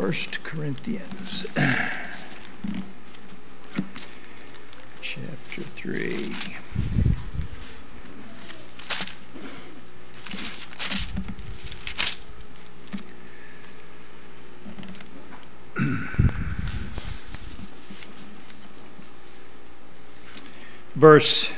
1 Corinthians chapter 3. Verse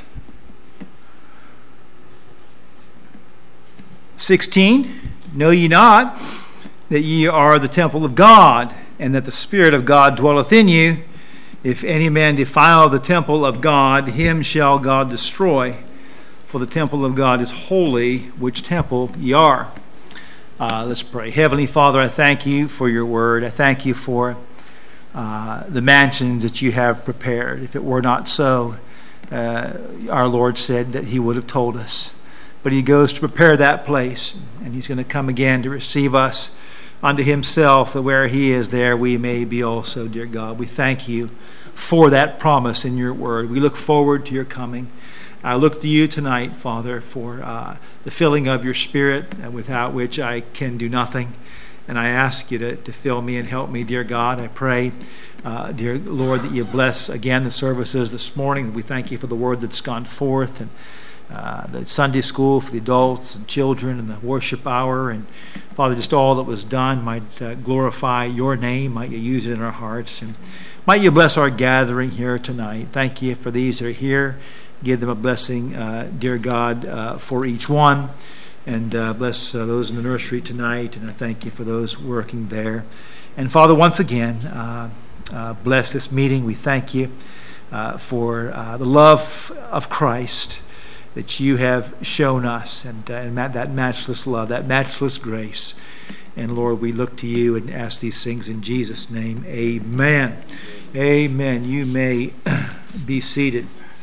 16, know ye not that ye are the temple of God, and that the Spirit of God dwelleth in you? If any man defile the temple of God, him shall God destroy. For the temple of God is holy, which temple ye are. Let's pray. Heavenly Father, I thank you for your word. I thank you for the mansions that you have prepared. If it were not so, our Lord said that he would have told us. But he goes to prepare that place, and he's going to come again to receive us unto himself, that where he is, there we may be also, dear God. We thank you for that promise in your word. We look forward to your coming. I look to you tonight, Father, for the filling of your Spirit, without which I can do nothing. And I ask you to fill me and help me, dear God. I pray, dear Lord, that you bless again the services this morning. We thank you for the word that's gone forth, and the Sunday school for the adults and children, and the worship hour. And Father, just all that was done might glorify your name. Might you use it in our hearts. And might you bless our gathering here tonight. Thank you for these that are here. Give them a blessing, dear God, for each one. And bless those in the nursery tonight. And I thank you for those working there. And Father, once again, bless this meeting. We thank you for the love of Christ that you have shown us, and that matchless love, that matchless grace. And Lord, we look to you and ask these things in Jesus' name. Amen. Amen. You may be seated.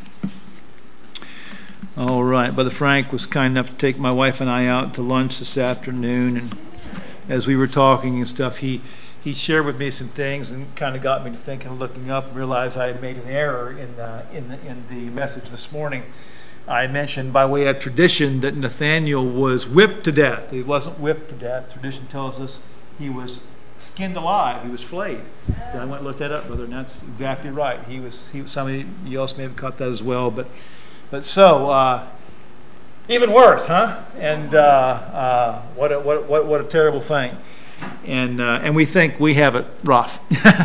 All right. Brother Frank was kind enough to take my wife and I out to lunch this afternoon, and as we were talking and stuff, he shared with me some things and kind of got me to thinking and looking up and realized I had made an error in the message this morning. I mentioned by way of tradition that Nathaniel was whipped to death. He wasn't whipped to death. Tradition tells us he was skinned alive. He was flayed. I went and looked that up, brother, and that's exactly right. He was. Somebody else may have caught that as well, but so even worse, huh? And what a terrible thing. And we think we have it rough.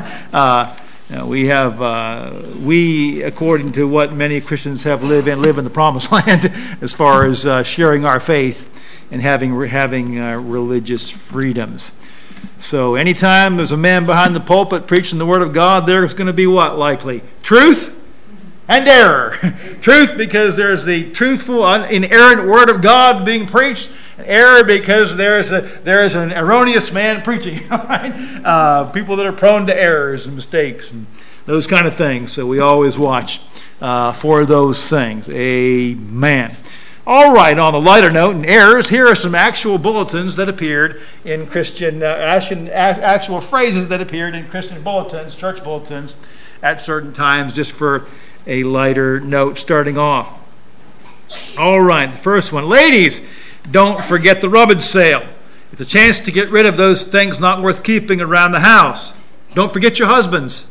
We, according to what many Christians have live in the promised land as far as sharing our faith and having religious freedoms. So anytime there's a man behind the pulpit preaching the Word of God, there's going to be what likely? Truth and error. Truth because there's the truthful, inerrant Word of God being preached, and error because there is an erroneous man preaching. Right? People that are prone to errors and mistakes and those kind of things. So we always watch for those things. Amen. All right, on the lighter note, and errors, here are some actual bulletins that appeared in Christian, actual phrases that appeared in Christian bulletins, church bulletins, at certain times, just for a lighter note starting off. All right, the first one. Ladies, don't forget the rummage sale. It's a chance to get rid of those things not worth keeping around the house. Don't forget your husbands.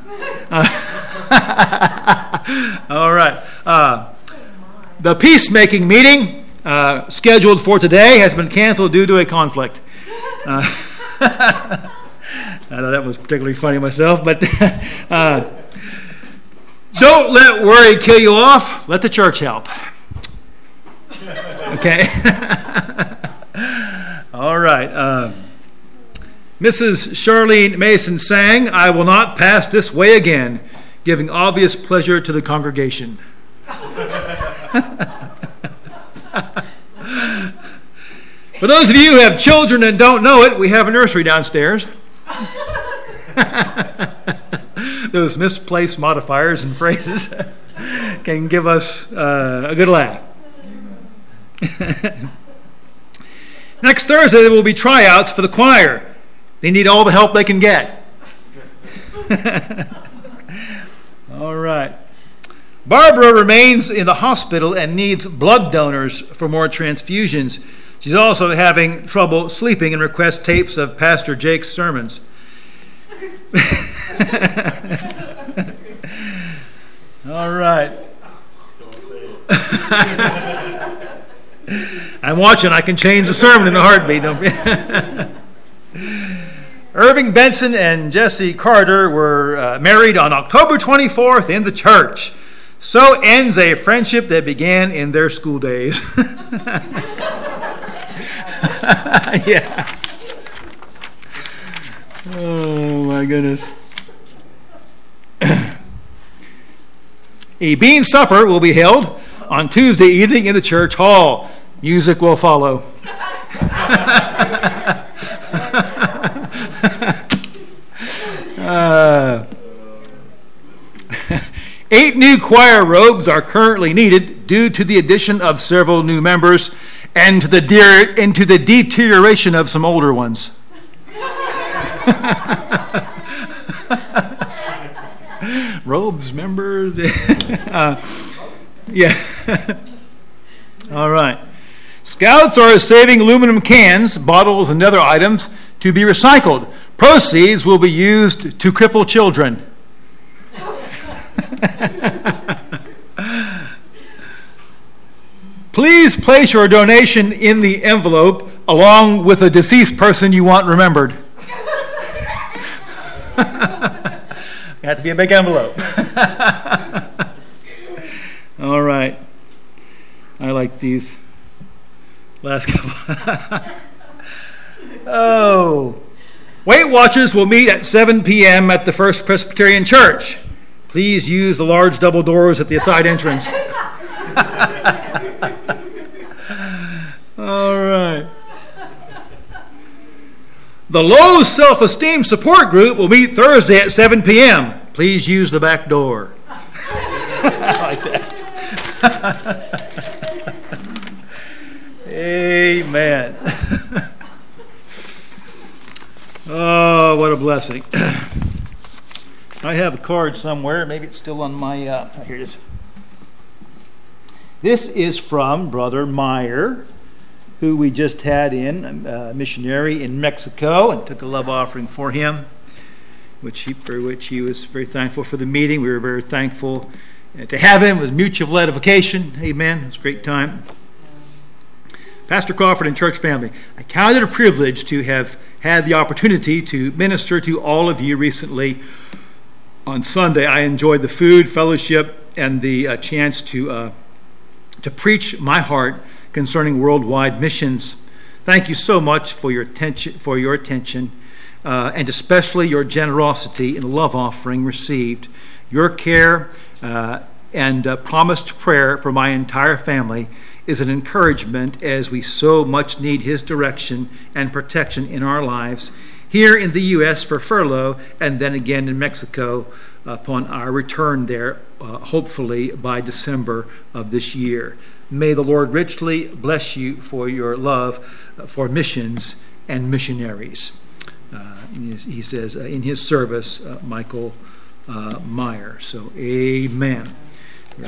All right. The peacemaking meeting scheduled for today has been canceled due to a conflict. I know that was particularly funny myself, but don't let worry kill you off. Let the church help. Okay. All right. Mrs. Charlene Mason sang, "I will not pass this way again," giving obvious pleasure to the congregation. For those of you who have children and don't know it, we have a nursery downstairs. Those misplaced modifiers and phrases can give us a good laugh. Next Thursday, there will be tryouts for the choir. They need all the help they can get. All right. Barbara remains in the hospital and needs blood donors for more transfusions. She's also having trouble sleeping and requests tapes of Pastor Jake's sermons. All right. I'm watching. I can change the sermon in a heartbeat. Irving Benson and Jessie Carter were married on October 24th in the church. So ends a friendship that began in their school days. Yeah. Oh, my goodness. A bean supper will be held on Tuesday evening in the church hall. Music will follow. 8 new choir robes are currently needed due to the addition of several new members and to the deterioration of some older ones. Robes, members. Yeah. All right. Scouts are saving aluminum cans, bottles, and other items to be recycled. Proceeds will be used to cripple children. Please place your donation in the envelope along with a deceased person you want remembered. You have to be a big envelope. All right. I like these last couple. Oh. Weight Watchers will meet at 7 p.m. at the First Presbyterian Church. Please use the large double doors at the side entrance. All right. The Low Self-Esteem Support Group will meet Thursday at 7 p.m. Please use the back door. I like that. Amen. Oh, what a blessing. I have a card somewhere. Maybe it's still on my... here it is. This is from Brother Meyer, who we just had in, a missionary in Mexico, and took a love offering for him, for which he was very thankful for the meeting. We were very thankful to have him. It was mutual edification. Amen. It was a great time. Pastor Crawford and church family, I count it a privilege to have had the opportunity to minister to all of you recently. On Sunday, I enjoyed the food, fellowship, and the chance to preach my heart concerning worldwide missions. Thank you so much for your attention, and especially your generosity in the love offering received. Your care and promised prayer for my entire family is an encouragement as we so much need His direction and protection in our lives, here in the U.S. for furlough, and then again in Mexico upon our return there, hopefully by December of this year. May the Lord richly bless you for your love for missions and missionaries. He says, in his service, Michael Meyer. So, amen. We're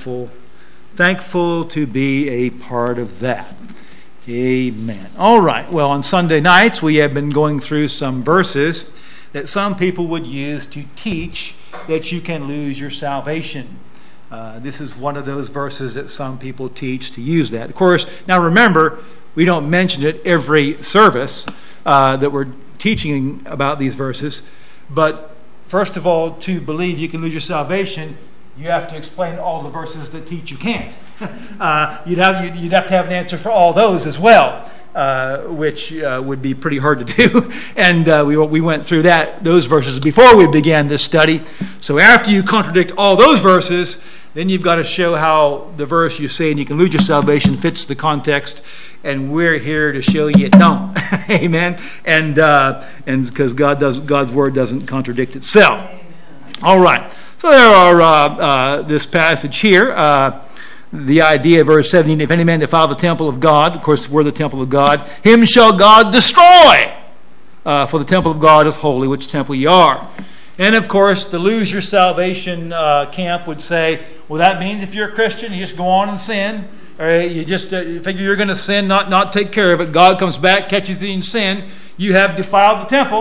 thankful to be a part of that. Amen. All right. Well, on Sunday nights, we have been going through some verses that some people would use to teach that you can lose your salvation. This is one of those verses that some people teach to use that. Of course, now remember, we don't mention it every service that we're teaching about these verses. But first of all, to believe you can lose your salvation, you have to explain all the verses that teach you can't. You'd have to have an answer for all those as well, which would be pretty hard to do. And we went through those verses before we began this study. So after you contradict all those verses, then you've got to show how the verse you say and you can lose your salvation fits the context. And we're here to show you it don't. Amen. And because God's word doesn't contradict itself. Amen. All right. So there are this passage here. The idea, verse 17, if any man defile the temple of God, of course we're the temple of God, him shall God destroy. For the temple of God is holy, which temple ye are. And of course, the lose your salvation camp would say, well, that means if you're a Christian, you just go on and sin. Or you just figure you're going to sin, not take care of it. God comes back, catches you in sin. You have defiled the temple.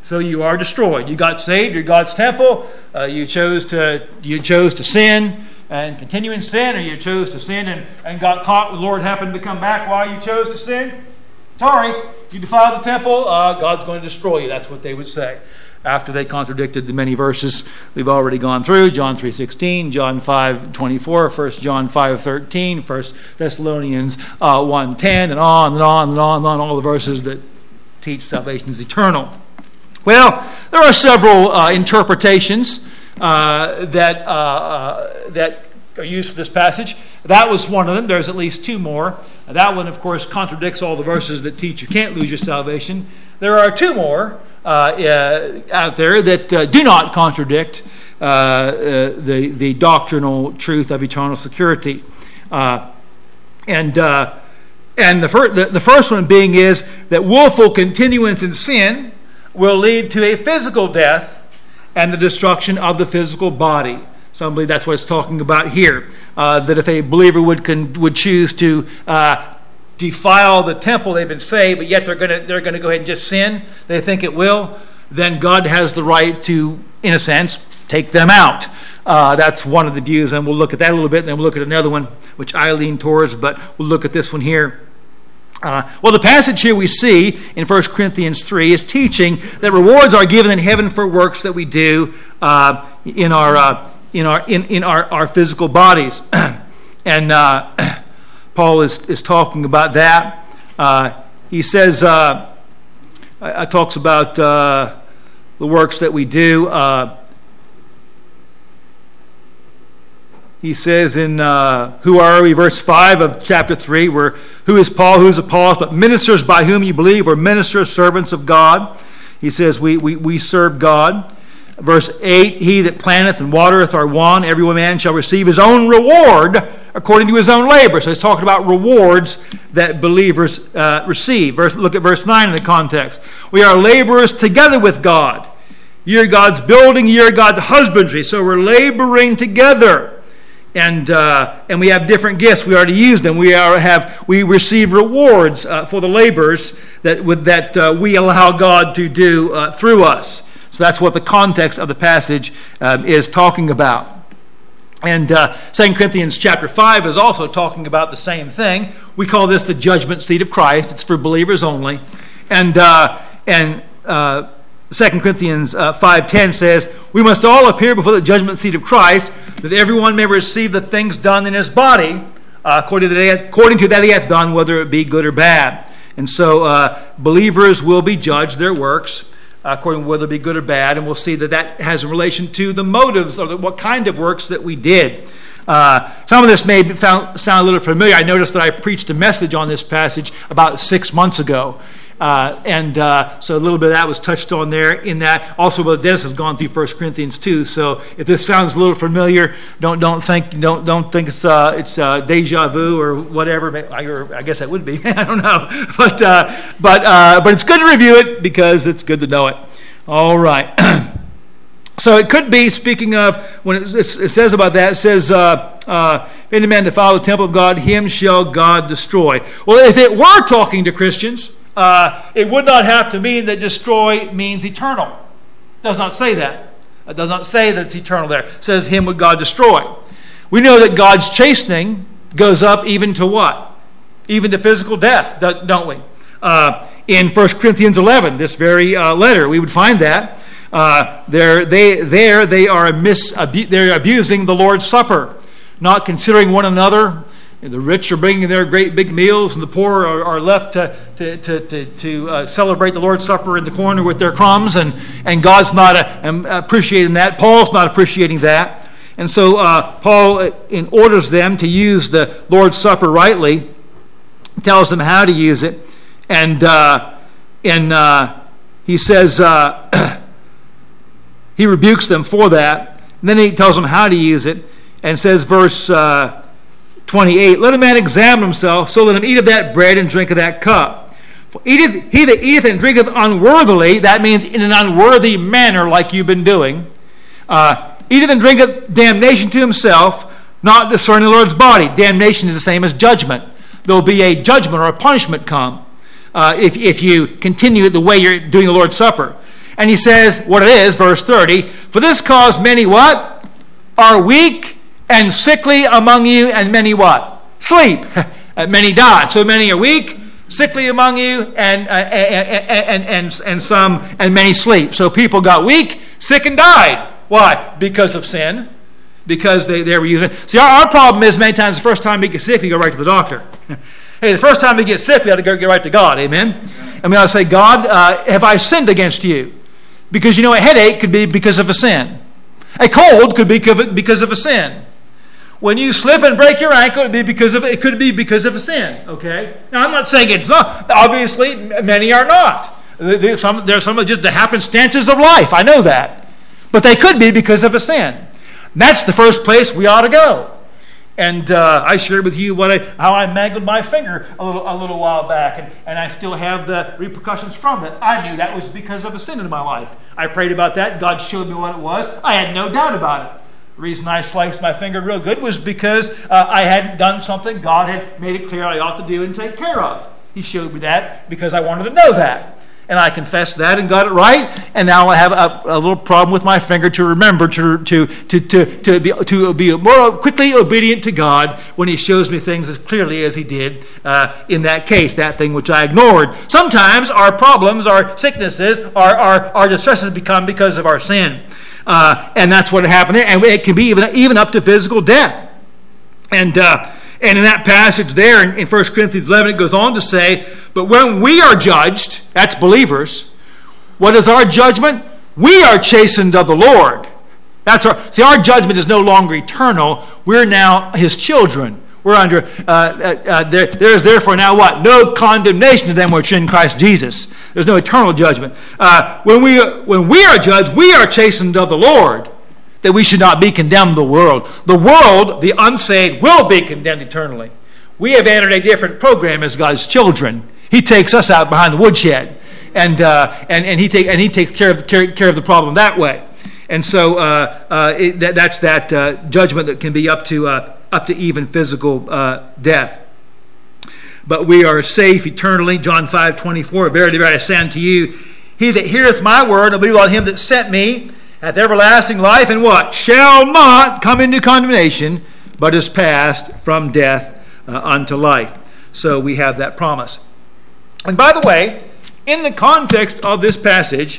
So you are destroyed. You got saved. You're God's temple. You chose to sin and continue in sin, or you chose to sin and got caught. The Lord happened to come back while you chose to sin. Sorry, if you defile the temple, God's going to destroy you. That's what they would say after they contradicted the many verses we've already gone through. John 3:16, John 5:24, 1 John 5:13, 1 Thessalonians 1:10, and on and on and on and on, all the verses that teach salvation is eternal. Well, there are several interpretations that are used for this passage. That was one of them. There's at least two more. That one, of course, contradicts all the verses that teach you can't lose your salvation. There are two more out there that do not contradict the doctrinal truth of eternal security. And the first one being is that willful continuance in sin will lead to a physical death and the destruction of the physical body. Some believe that's what it's talking about here. That if a believer would choose to defile the temple, they've been saved, but yet they're going to go ahead and just sin, they think it will, then God has the right to, in a sense, take them out. That's one of the views, and we'll look at that a little bit, and then we'll look at another one, which I lean towards, but we'll look at this one here. Well, the passage here we see in 1 Corinthians 3 is teaching that rewards are given in heaven for works that we do in our physical bodies, and Paul is talking about that. He says, talks about the works that we do. He says in who are we, verse 5 of chapter 3, where who is Paul, who is Apollos, but ministers by whom you believe, or ministers, servants of God. He says we serve God. Verse 8, he that planteth and watereth are one, every man shall receive his own reward according to his own labor. So he's talking about rewards that believers receive. Look at verse 9 in the context. We are laborers together with God. Ye are God's building, ye are God's husbandry. So we're laboring together. And we have different gifts. We are to use them. We receive rewards for the labors that we allow God to do through us. So that's what the context of the passage is talking about. And 2 Corinthians chapter 5 is also talking about the same thing. We call this the judgment seat of Christ. It's for believers only. And 2 Corinthians 5:10 says, we must all appear before the judgment seat of Christ, that everyone may receive the things done in his body, according to that he hath done, whether it be good or bad. And so believers will be judged, their works, according to whether it be good or bad, and we'll see that has a relation to the motives, or what kind of works that we did. Some of this may sound a little familiar. I noticed that I preached a message on this passage about 6 months ago. So a little bit of that was touched on there in that. Also, Brother Dennis has gone through 1 Corinthians 2. So if this sounds a little familiar, don't think it's deja vu or whatever. I guess that would be. I don't know, but it's good to review it because it's good to know it. All right. So it could be, speaking of, when it says about that, it says, if any man defile the temple of God, him shall God destroy. Well, if it were talking to Christians, it would not have to mean that destroy means eternal. It does not say that. It does not say that it's eternal there. It says, him would God destroy. We know that God's chastening goes up even to what? Even to physical death, don't we? In 1 Corinthians 11, this very letter, we would find that. They're abusing the Lord's Supper, not considering one another. The rich are bringing their great big meals, and the poor are left to celebrate the Lord's Supper in the corner with their crumbs, and God's not appreciating that. Paul's not appreciating that. And so Paul orders them to use the Lord's Supper rightly, tells them how to use it, and he says he rebukes them for that. And then he tells them how to use it, and says, verse 28, let a man examine himself, so let him eat of that bread and drink of that cup. For he that eateth and drinketh unworthily, that means in an unworthy manner, like you've been doing, eateth and drinketh damnation to himself, not discerning the Lord's body. Damnation is the same as judgment. There will be a judgment or a punishment come if you continue the way you're doing the Lord's Supper. And he says what it is, verse 30, for this cause many what? Are weak and sickly among you, and many what? Sleep. Many die. So many are weak, sickly among you, and some, and many sleep. So people got weak, sick, and died. Why? Because of sin. Because they were using. See, our problem is many times the first time we get sick, we go right to the doctor. Hey, the first time we get sick, we ought to go get right to God. Amen? And we ought to say, God, have I sinned against you? Because a headache could be because of a sin. A cold could be because of a sin. When you slip and break your ankle, it could be because of a sin. Okay? Now, I'm not saying it's not. Obviously, many are not. There's some of just the happenstances of life. I know that. But they could be because of a sin. That's the first place we ought to go. And I shared with you how I mangled my finger a little while back, and I still have the repercussions from it. I knew that was because of a sin in my life. I prayed about that. God showed me what it was. I had no doubt about it. The reason I sliced my finger real good was because I hadn't done something God had made it clear I ought to do and take care of. He showed me that because I wanted to know that. And I confessed that and got it right. And now I have a little problem with my finger to remember to be more quickly obedient to God when He shows me things as clearly as He did in that case, that thing which I ignored. Sometimes our problems, our sicknesses, our distresses become because of our sin. And that's what happened there. And it can be even up to physical death. And in that passage there in 1 Corinthians 11, it goes on to say, but when we are judged, that's believers, what is our judgment? We are chastened of the Lord. Our judgment is no longer eternal. We're now His children. We're under, there's therefore now what? No condemnation to them which are in Christ Jesus. There's no eternal judgment. When we are judged, we are chastened of the Lord, that we should not be condemned of the world. The world, the unsaved, will be condemned eternally. We have entered a different program as God's children. He takes us out behind the woodshed, and he takes care of the problem that way. And so that's that judgment that can be up to even physical death. But we are safe eternally. John 5:24. Verily, verily, I say unto you, he that heareth my word and believeth on Him that sent me hath everlasting life, and what? Shall not come into condemnation, but is passed from death unto life. So we have that promise. And by the way, in the context of this passage,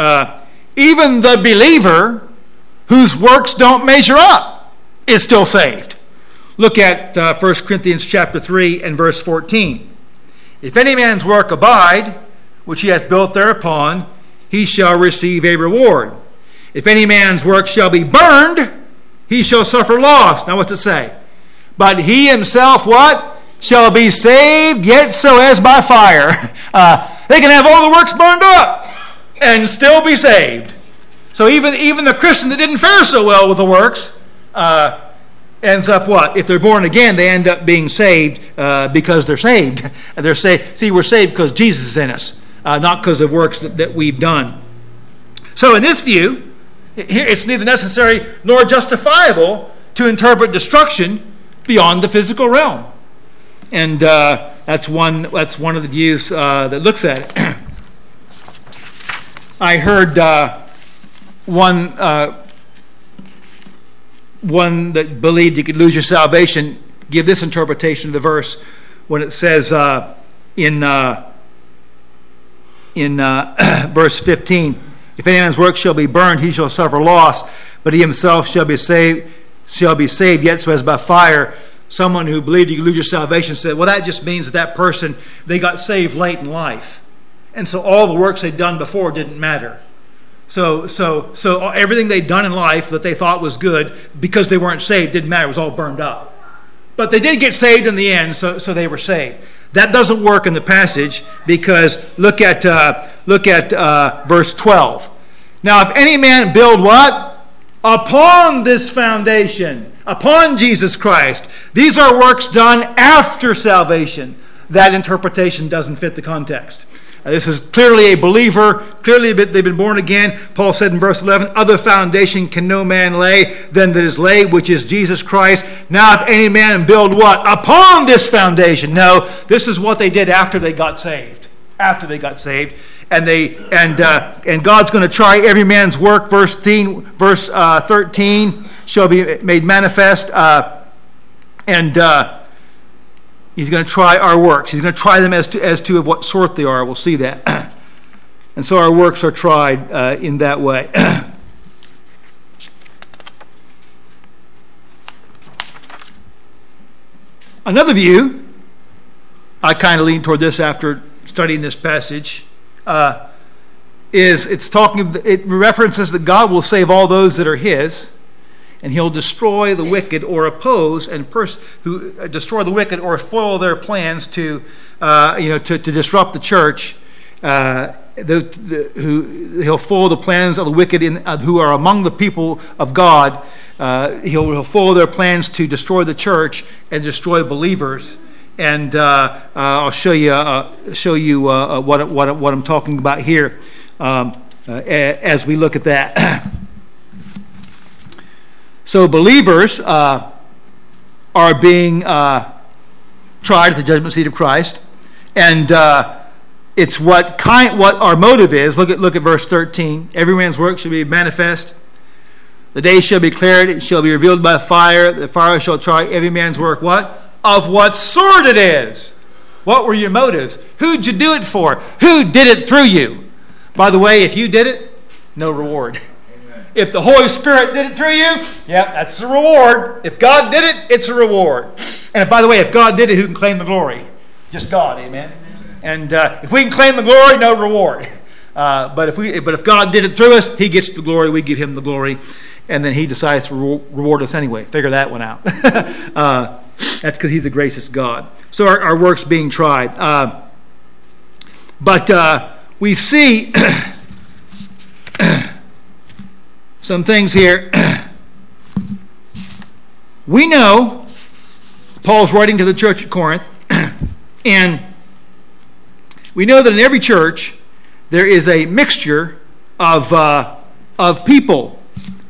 even the believer whose works don't measure up is still saved. Look at 1 Corinthians chapter 3 and verse 14. If any man's work abide, which he hath built thereupon, he shall receive a reward. If any man's work shall be burned, he shall suffer loss. Now what's it say? But he himself, what? Shall be saved, yet so as by fire. They can have all the works burned up and still be saved. So even the Christian that didn't fare so well with the works ends up what? If they're born again, they end up being saved because they're saved. They're saved. See, we're saved because Jesus is in us, not because of works that we've done. So in this view, it's neither necessary nor justifiable to interpret destruction beyond the physical realm. And that's one of the views that looks at it. I heard one that believed you could lose your salvation give this interpretation of the verse when it says in verse 15, if any man's work shall be burned, he shall suffer loss, but he himself shall be saved, yet so as by fire. Someone who believed you could lose your salvation said, well, that just means that person, they got saved late in life. And so all the works they'd done before didn't matter. So everything they'd done in life that they thought was good, because they weren't saved, didn't matter. It was all burned up. But they did get saved in the end, so they were saved. That doesn't work in the passage, because look at verse 12. Now, if any man build what? Upon this foundation, upon Jesus Christ. These are works done after salvation. That interpretation doesn't fit the context. This is clearly a believer. Clearly they've been born again. Paul said in verse 11, other foundation can no man lay than that is laid, which is Jesus Christ. Now if any man build what? Upon this foundation. No, this is what they did after they got saved. After they got saved. and God's going to try every man's work. Verse 13 shall be made manifest, and He's going to try our works. He's going to try them as to of what sort they are. We'll see that, and so our works are tried in that way. Another view, I kind of lean toward this after studying this passage, it references that God will save all those that are His, and He'll destroy the wicked or oppose and who destroy the wicked or foil their plans to disrupt the church. He'll foil the plans of the wicked who are among the people of God. He'll foil their plans to destroy the church and destroy believers. And I'll show you what I'm talking about here as we look at that. So believers are being tried at the judgment seat of Christ, and it's what our motive is. Look at verse 13. Every man's work shall be manifest. The day shall be declared, it shall be revealed by fire. The fire shall try every man's work, what? Of what sort it is. What were your motives? Who'd you do it for? Who did it through you? By the way, if you did it, no reward. Amen. If the Holy Spirit did it through you, yeah, that's a reward. If God did it, it's a reward. And by the way, if God did it, who can claim the glory? Just God, amen? And if we can claim the glory, no reward. But if God did it through us, He gets the glory, we give Him the glory, and then He decides to reward us anyway. Figure that one out. That's because He's a gracious God. So our work's being tried. But we see some things here. We know Paul's writing to the church at Corinth, and we know that in every church there is a mixture of people.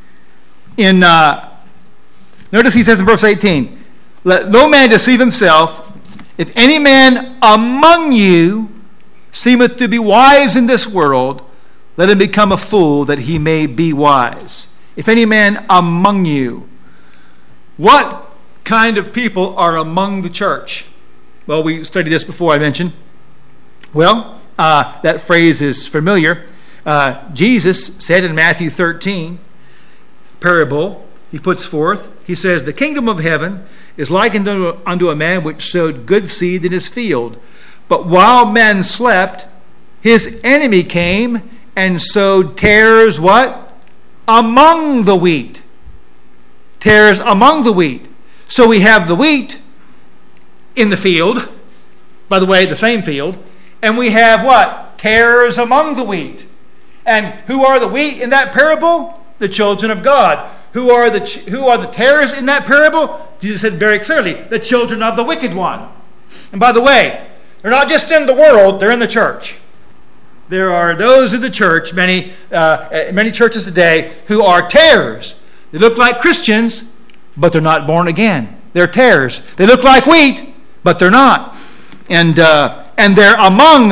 Notice he says in verse 18, "Let no man deceive himself. If any man among you seemeth to be wise in this world, let him become a fool that he may be wise." If any man among you. What kind of people are among the church? Well, we studied this before, I mentioned. Well, that phrase is familiar. Jesus said in Matthew 13, parable he puts forth, he says, "The kingdom of heaven is likened unto a man which sowed good seed in his field. But while men slept, his enemy came and sowed tares," what? "Among the wheat." Tares among the wheat. So we have the wheat in the field, by the way, the same field, and we have what? Tares among the wheat. And who are the wheat in that parable? The children of God. Who are the tares in that parable? Jesus said very clearly, the children of the wicked one. And by the way, they're not just in the world, they're in the church. There are those in the church, many churches today, who are tares. They look like Christians, but they're not born again. They're tares. They look like wheat, but they're not. And they're among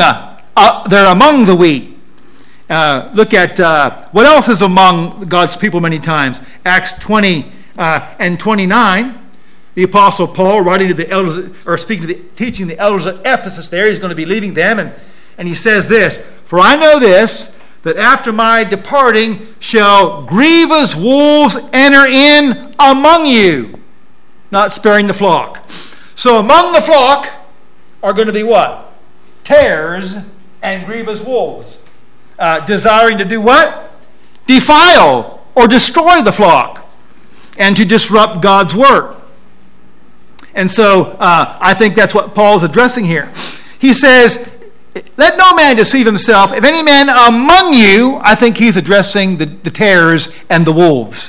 the wheat. Look at what else is among God's people many times. Acts 20 and 29. The Apostle Paul, writing to the elders, or teaching the elders of Ephesus there, he's going to be leaving them, and he says this, "For I know this, that after my departing shall grievous wolves enter in among you, not sparing the flock." So among the flock are going to be what? Tares and grievous wolves. Desiring to do what? Defile or destroy the flock and to disrupt God's work. And so I think that's what Paul's addressing here. He says, "Let no man deceive himself. If any man among you," I think he's addressing the tares and the wolves,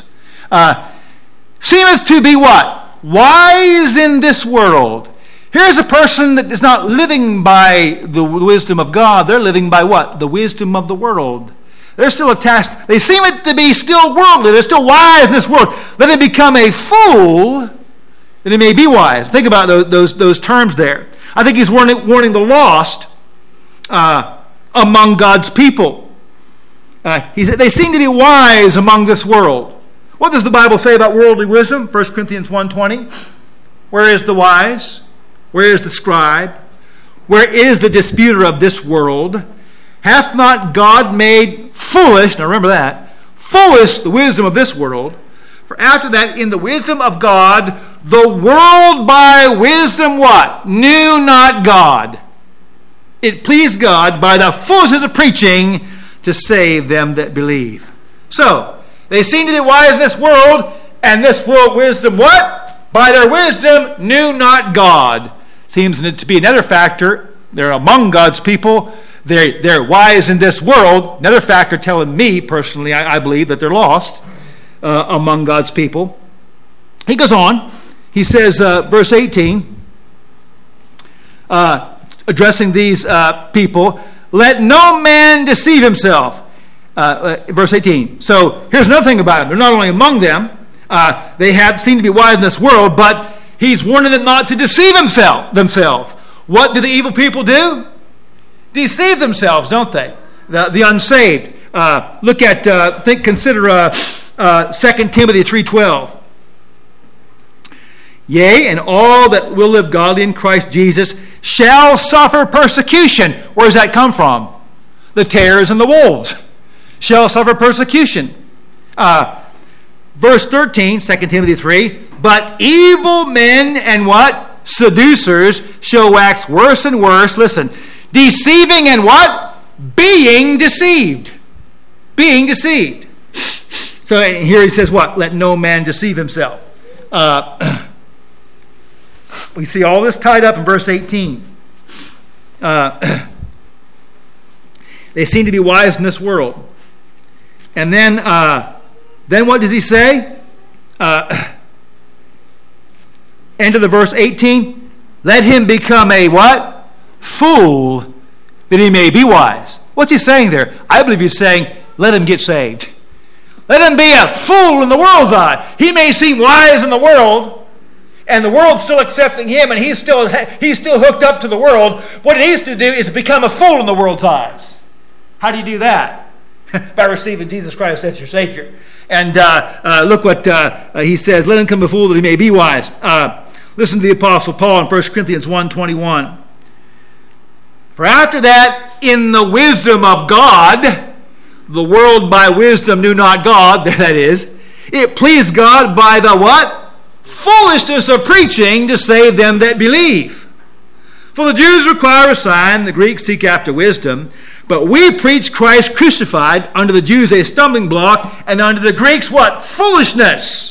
"seemeth to be what? Wise in this world." Here's a person that is not living by the wisdom of God. They're living by what? The wisdom of the world. They're still attached. They seem it to be still worldly. They're still wise in this world. Let him become a fool that he may be wise. Think about those terms there. I think he's warning the lost among God's people. He said they seem to be wise among this world. What does the Bible say about worldly wisdom? 1 Corinthians 1:20. Where is the wise? Where is the scribe? Where is the disputer of this world? Hath not God made foolish, now remember that, foolish the wisdom of this world? For after that, in the wisdom of God, the world by wisdom what? Knew not God. It pleased God by the foolishness of preaching to save them that believe. So, they seem to be wise in this world, and this world wisdom what? By their wisdom knew not God. Seems to be another factor. They're among God's people. They're wise in this world. Another factor telling me personally, I believe that they're lost among God's people. He goes on. He says, verse 18, addressing these people, let no man deceive himself. Verse 18. So here's another thing about them. They're not only among them, they seem to be wise in this world, but he's warning them not to deceive themselves. What do the evil people do? Deceive themselves, don't they? The unsaved. Look at, consider 2 Timothy 3:12. Yea, and all that will live godly in Christ Jesus shall suffer persecution. Where does that come from? The tares and the wolves shall suffer persecution. Verse 13, 2 Timothy 3, but evil men and what? Seducers shall wax worse and worse. Listen, deceiving and what? Being deceived. Being deceived. So here he says what? Let no man deceive himself. We see all this tied up in verse 18. They seem to be wise in this world. And then what does he say? End of the verse 18. Let him become a what? Fool, that he may be wise. What's he saying there? I believe he's saying, let him get saved. Let him be a fool in the world's eye. He may seem wise in the world, and the world's still accepting him, and he's still hooked up to the world. What he needs to do is become a fool in the world's eyes. How do you do that? By receiving Jesus Christ as your Savior. And look what he says. Let him become a fool that he may be wise. Listen to the Apostle Paul in 1 Corinthians 1:21. For after that, in the wisdom of God, the world by wisdom knew not God, there that is, it pleased God by the what? Foolishness of preaching to save them that believe. For the Jews require a sign, the Greeks seek after wisdom, but we preach Christ crucified, unto the Jews a stumbling block, and unto the Greeks what? Foolishness.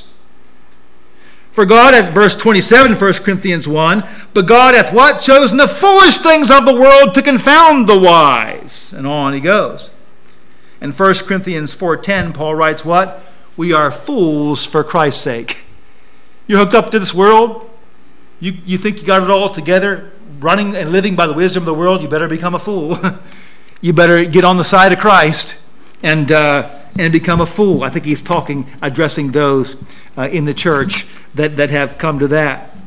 For God hath, verse 27, 1 Corinthians 1, but God hath what? Chosen the foolish things of the world to confound the wise. And on he goes. In 1 Corinthians 4:10, Paul writes what? We are fools for Christ's sake. You're hooked up to this world. You think you got it all together, running and living by the wisdom of the world. You better become a fool. You better get on the side of Christ and become a fool. I think he's addressing those in the church that have come to that.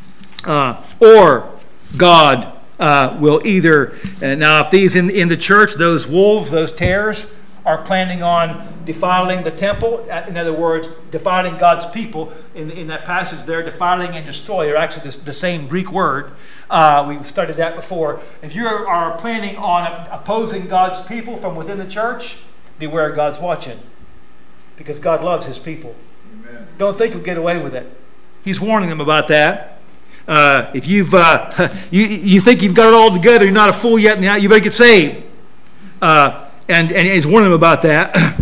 Or God will either, now if these in the church, those wolves, those tares, are planning on defiling the temple, in other words, defiling God's people, in that passage there, defiling and destroy are actually the same Greek word. We've studied that before. If you are planning on opposing God's people from within the church, beware, God's watching. Because God loves his people. Amen. Don't think you'll get away with it. He's warning them about that. If you think you've got it all together, you're not a fool yet, and you better get saved. And he's warning them about that.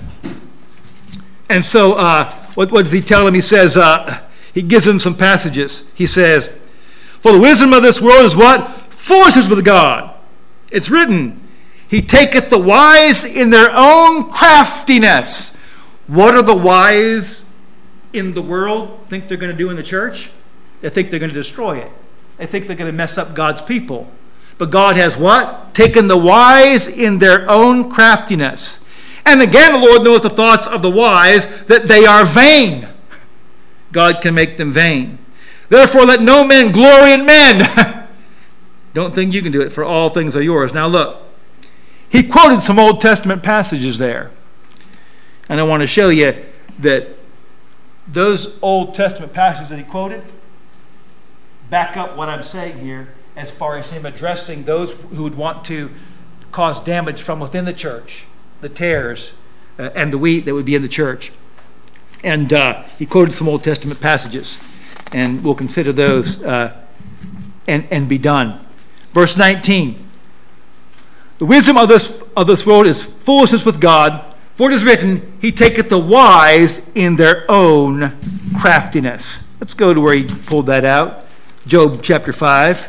And so what does he tell them? He says, he gives them some passages. He says, for the wisdom of this world is what? Foolishness with God. It's written, he taketh the wise in their own craftiness. What are the wise in the world think they're going to do in the church? They think they're going to destroy it. They think they're going to mess up God's people. But God has what? Taken the wise in their own craftiness. And again, the Lord knoweth the thoughts of the wise, that they are vain. God can make them vain. Therefore, let no man glory in men. Don't think you can do it, for all things are yours. Now look, he quoted some Old Testament passages there. And I want to show you that those Old Testament passages that he quoted back up what I'm saying here as far as him addressing those who would want to cause damage from within the church, the tares and the wheat that would be in the church. And he quoted some Old Testament passages, and we'll consider those and be done. Verse 19. The wisdom of this world is foolishness with God, for it is written, He taketh the wise in their own craftiness. Let's go to where he pulled that out. Job chapter 5.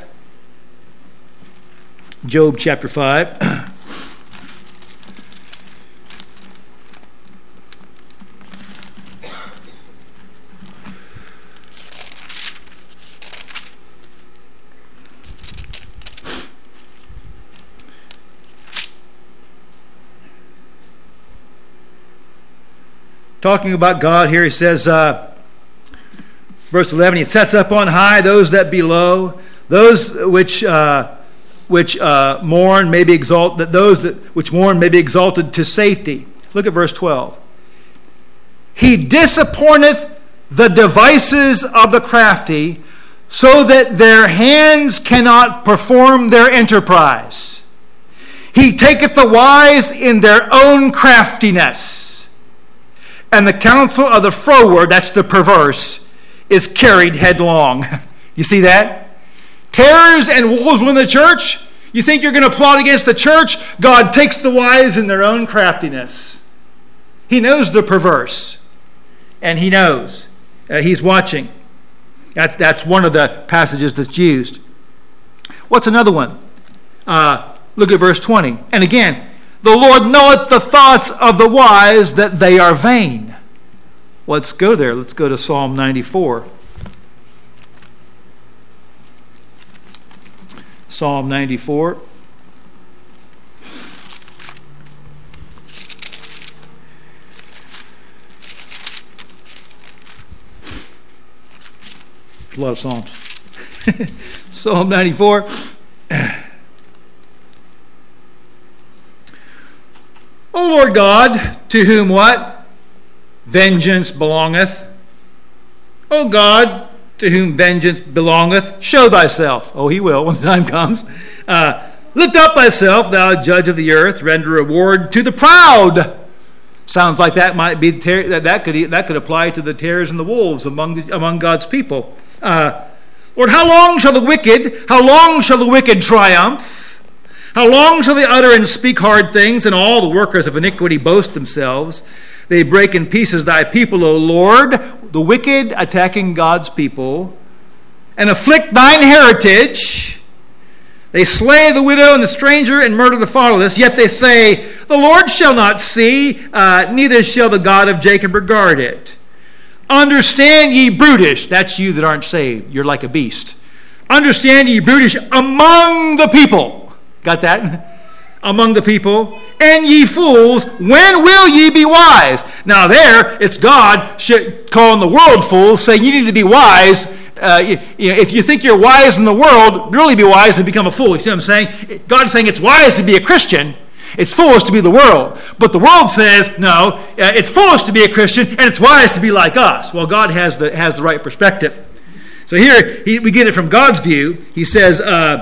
Job chapter 5. Talking about God here, he says, verse 11, He sets up on high those that be low, those which mourn may be exalted, which mourn may be exalted to safety. Look at verse 12. He disappointeth the devices of the crafty, so that their hands cannot perform their enterprise. He taketh the wise in their own craftiness. And the counsel of the froward, that's the perverse, is carried headlong. You see that? Tares and wolves within the church? You think you're going to plot against the church? God takes the wise in their own craftiness. He knows the perverse. And he knows. He's watching. That's one of the passages that's used. What's another one? Look at verse 20. And again, the Lord knoweth the thoughts of the wise, that they are vain. Let's go there. Let's go to Psalm 94. Psalm 94. A lot of Psalms. Psalm 94. O Lord God, to whom what? Vengeance belongeth. O God, to whom vengeance belongeth, show thyself. Oh, he will when the time comes. Lift up thyself, thou judge of the earth. Render reward to the proud. Sounds like that might be that could apply to the tares and the wolves among God's people. Lord, how long shall the wicked triumph? How long shall they utter and speak hard things, and all the workers of iniquity boast themselves? They break in pieces thy people, O Lord, the wicked attacking God's people, and afflict thine heritage. They slay the widow and the stranger and murder the fatherless, yet they say, the Lord shall not see, neither shall the God of Jacob regard it. Understand ye brutish, that's you that aren't saved, you're like a beast. Understand ye brutish among the people. Got that? Among the people. And ye fools, when will ye be wise? Now there, it's God calling the world fools, saying you need to be wise. If you think you're wise in the world, really be wise and become a fool. You see what I'm saying? God's saying it's wise to be a Christian. It's foolish to be the world. But the world says, no, it's foolish to be a Christian, and it's wise to be like us. Well, God has the right perspective. So here, we get it from God's view. He says,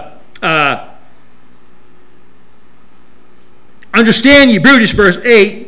understand ye brutish, verse 8,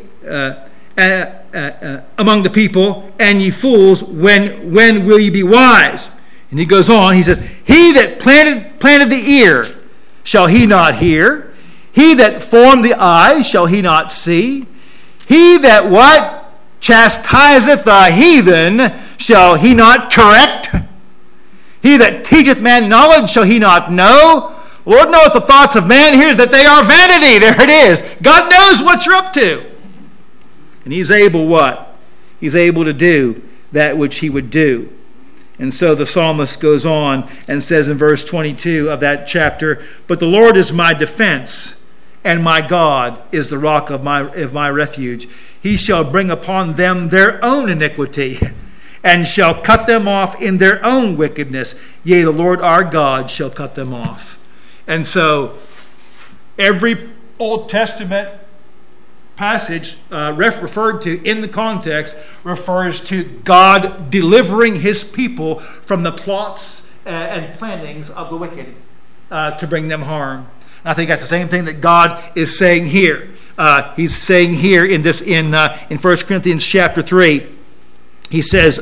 among the people, and ye fools, when will ye be wise? And he goes on, he says, he that planted the ear, shall he not hear? He that formed the eye, shall he not see? He that what? Chastiseth the heathen, shall he not correct? He that teacheth man knowledge, shall he not know? Lord knoweth the thoughts of man, here's that they are vanity. There it is. God knows what you're up to. And he's able what? He's able to do that which he would do. And so the psalmist goes on and says in verse 22 of that chapter, but the Lord is my defense, and my God is the rock of my refuge. He shall bring upon them their own iniquity, and shall cut them off in their own wickedness. Yea, the Lord our God shall cut them off. And so every Old Testament passage referred to in the context refers to God delivering his people from the plots and plannings of the wicked to bring them harm. And I think that's the same thing that God is saying here. He's saying here in 1 Corinthians chapter 3, he says,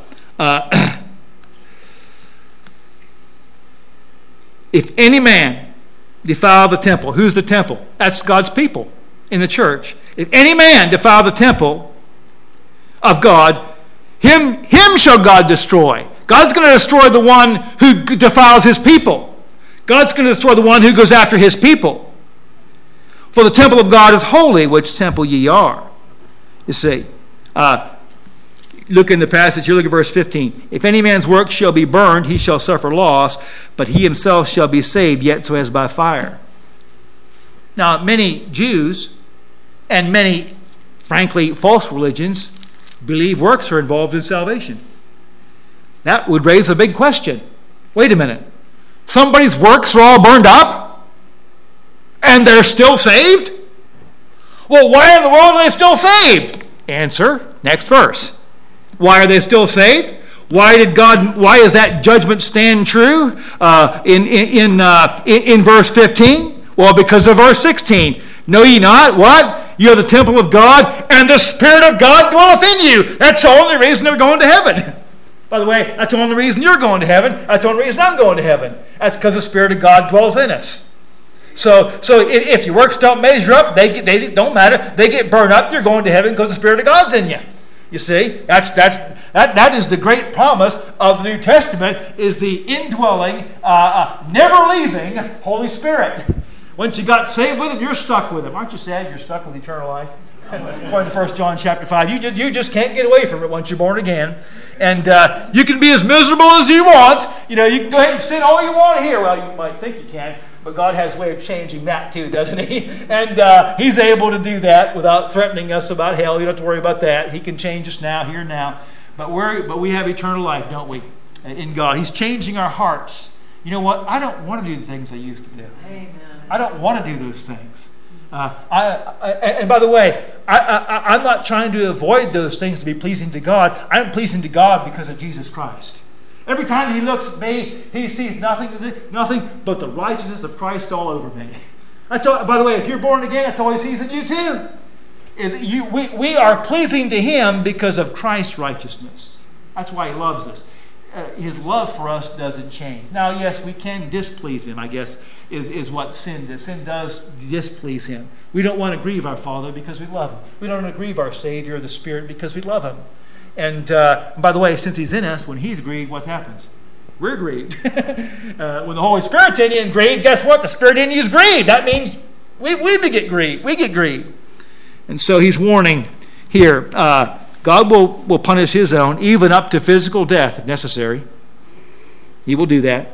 if any man defile the temple, who's the temple? That's God's people in the church. If any man defile the temple of God, him shall God destroy. God's going to destroy the one who defiles his people. God's going to destroy the one who goes after his people. For the temple of God is holy, which temple ye are. You see, look in the passage here, look at verse 15. If any man's work shall be burned, he shall suffer loss, but he himself shall be saved, yet so as by fire. Now, many Jews and many, frankly, false religions believe works are involved in salvation. That would raise a big question. Wait a minute. Somebody's works are all burned up? And they're still saved? Well, why in the world are they still saved? Answer, next verse. Why are they still saved? Why is that judgment stand true in verse 15? Well, because of verse 16. Know ye not what? You are the temple of God, and the Spirit of God dwelleth in you. That's the only reason they're going to heaven. By the way, that's the only reason you're going to heaven. That's the only reason I'm going to heaven. That's because the Spirit of God dwells in us. So if your works don't measure up, they don't matter. They get burned up. You're going to heaven because the Spirit of God's in you. You see, that is the great promise of the New Testament, is the indwelling, never leaving Holy Spirit. Once you got saved with Him, you're stuck with Him. Aren't you sad you're stuck with eternal life? According to 1 John chapter 5, you just can't get away from it once you're born again. And you can be as miserable as you want. You can go ahead and sin all you want here. Well, you might think you can, but God has a way of changing that too, doesn't He? And He's able to do that without threatening us about hell. You don't have to worry about that. He can change us now, here and now. But we have eternal life, don't we? In God. He's changing our hearts. You know what? I don't want to do the things I used to do. Amen. I don't want to do those things. And by the way, I'm not trying to avoid those things to be pleasing to God. I'm pleasing to God because of Jesus Christ. Every time He looks at me, He sees nothing but the righteousness of Christ all over me. By the way, if you're born again, that's all He sees in you too. We are pleasing to Him because of Christ's righteousness. That's why He loves us. His love for us doesn't change. Now, yes, we can displease Him, I guess, is what sin does. Sin does displease Him. We don't want to grieve our Father because we love Him. We don't want to grieve our Savior, the Spirit, because we love Him. And by the way, since He's in us, when He's grieved, what happens? We're grieved. When the Holy Spirit's in you and grieved, guess what? The Spirit in you is grieved. That means we get grieved. We get grieved. And so He's warning here, God will punish His own, even up to physical death if necessary. He will do that.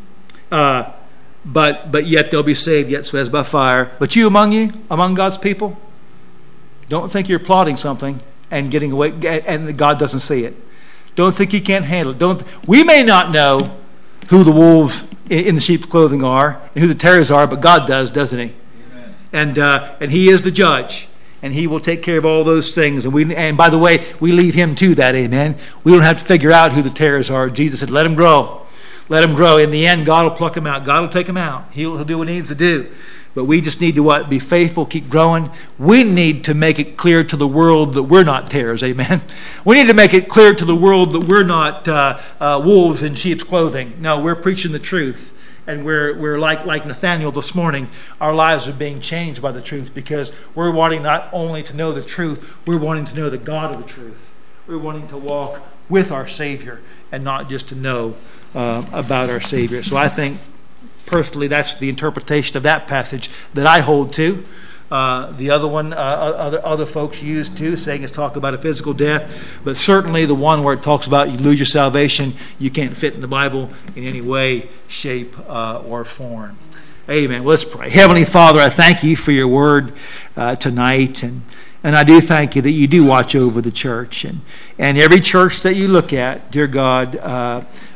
But yet they'll be saved, yet so as by fire. But among God's people, don't think you're plotting something and getting away, and God doesn't see it. Don't think He can't handle it. We may not know who the wolves in the sheep's clothing are and who the tares are, but God does, doesn't He? Amen. And He is the judge. And He will take care of all those things. And by the way, we leave Him to that, amen? We don't have to figure out who the tares are. Jesus said, let them grow. Let them grow. In the end, God will pluck them out. God will take them out. He'll do what He needs to do. But we just need to be faithful, keep growing. We need to make it clear to the world that we're not tares, amen? We need to make it clear to the world that we're not wolves in sheep's clothing. No, we're preaching the truth. And we're like Nathaniel this morning. Our lives are being changed by the truth because we're wanting not only to know the truth, we're wanting to know the God of the truth. We're wanting to walk with our Savior and not just to know about our Savior. So I think, personally, that's the interpretation of that passage that I hold to. The other one, other folks use too, saying it's talk about a physical death. But certainly the one where it talks about you lose your salvation, you can't fit in the Bible in any way, shape, or form. Amen. Let's pray. Heavenly Father, I thank You for Your word tonight. And I do thank You that You do watch over the church. And every church that You look at, dear God,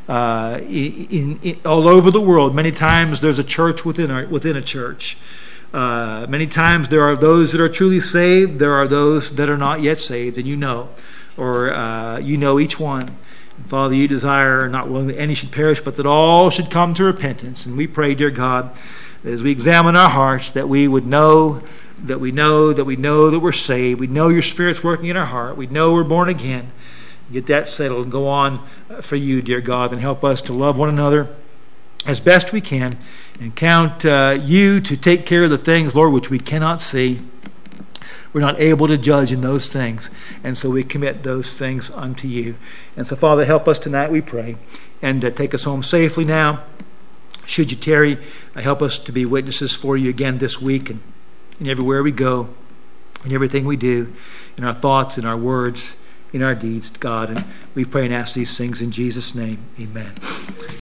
all over the world, many times there's a church within a church. Many times there are those that are truly saved. There are those that are not yet saved, and you know each one. And Father, you desire not willing that any should perish, but that all should come to repentance. And we pray, dear God, that as we examine our hearts, that we would know that we're saved. We know your Spirit's working in our heart. We know we're born again. Get that settled and go on for you, dear God, and help us to love one another as best we can and count you to take care of the things, Lord, which we cannot see. We're not able to judge in those things, and so we commit those things unto you. And so, Father, help us tonight, we pray, and take us home safely now. Should you tarry, help us to be witnesses for you again this week and everywhere we go, in everything we do, in our thoughts, in our words, in our deeds, God. And we pray and ask these things in Jesus' name. Amen.